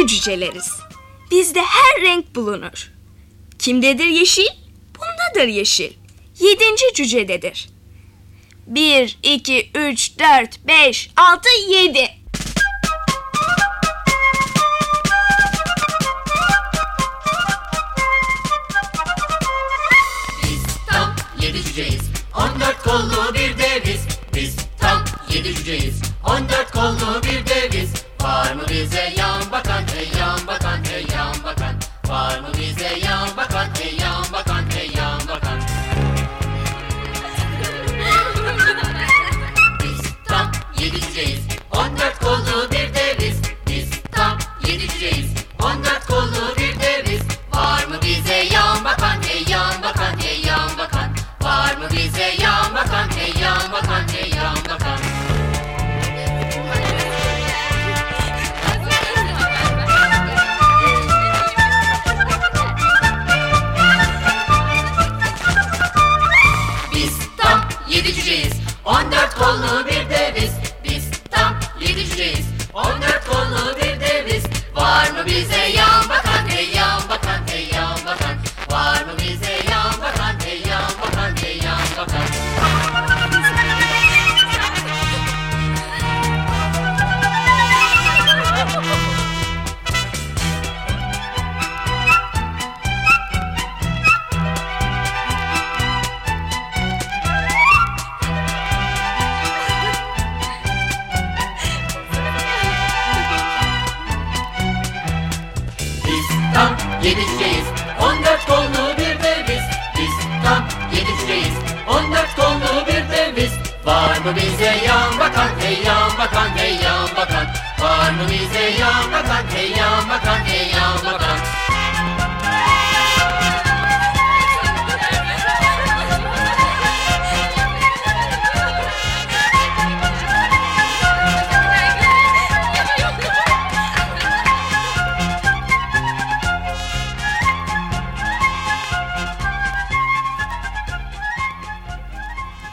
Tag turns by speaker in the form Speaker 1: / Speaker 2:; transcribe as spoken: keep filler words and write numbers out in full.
Speaker 1: cüceleriz. Bizde her renk bulunur. Kimdedir yeşil? Bundadır yeşil. Yedinci cücededir. Bir, iki, üç, dört, beş, altı, yedi.
Speaker 2: Biz tam yedi cüceyiz, on dört kollu bir deviz. Biz tam yedi cüceyiz, on dört kollu bir deviz. Var mı bize yan bakan, hey yan bakan, hey yan bakan. Var mı bize yan bakan, hey yan bakan, hey yan bakan. Biz tam yedi cüceyiz, on dört kollu bir deviz. Biz tam yedi cüceyiz, on dört kollu bir deviz. Var mı bize yan bakan, hey yan bakan, hey yan bakan. Var mı bize yan bakan, hey yan bakan, hey yan bakan. Biz tam yedi cüceyiz, on dört kollu bir deviz. Biz tam yedi cüceyiz, on dört kollu bir deviz. Var mı bize yan bakan, hey yan bakan, hey yan bakan. Var mı bize yan bakan, hey yan bakan, hey yan bakan. Biz tam yedi cüceyiz, on dört kollu bir deviz. Biz tam yedi cüceyiz, on dört kollu bir deviz. Var mı bize yan bakan, hey yan bakan, hey yan bakan. Var mı bize yan bakan, hey yan bakan, hey yan bakan.